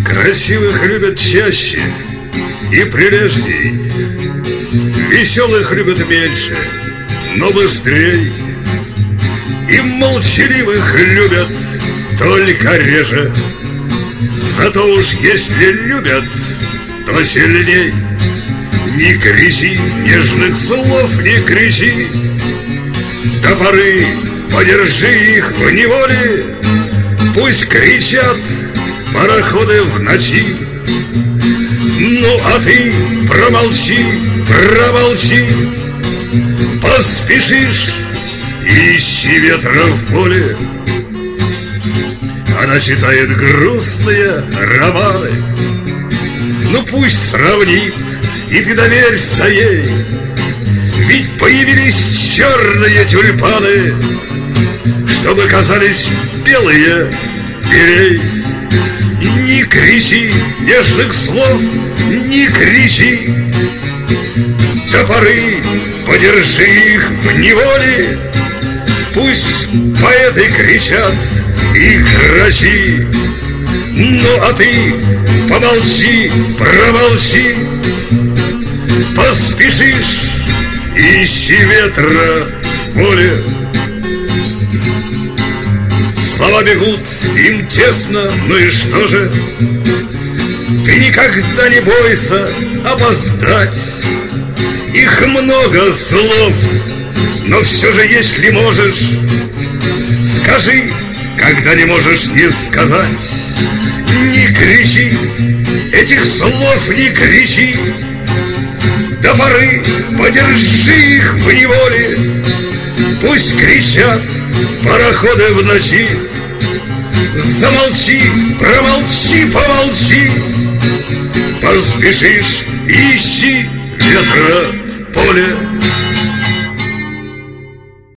Красивых любят чаще и прилежней, веселых любят меньше, но быстрей, и молчаливых любят только реже. Зато уж если любят, то сильней. Не кричи, нежных слов не кричи, до поры подержи их в неволе. Пусть кричат пароходы в ночи. Ну а ты промолчи, промолчи, поспешишь, ищи ветра в поле. Она читает грустные романы, ну пусть сравнит, и ты доверься ей. Ведь появились черные тюльпаны, чтобы казались белые белей. Не кричи нежных слов, не кричи, до поры подержи их в неволе. Пусть поэты кричат и грози, ну а ты помолчи, промолчи, поспешишь, ищи ветра в поле. Слова бегут, им тесно, ну и что же? Ты никогда не бойся опоздать. Их много слов, но все же, если можешь, скажи, когда не можешь не сказать. Не кричи, этих слов не кричи, до поры подержи их в неволе. Пусть кричат пароходы в ночи. Замолчи, промолчи, помолчи, поспешишь, ищи ветра в поле.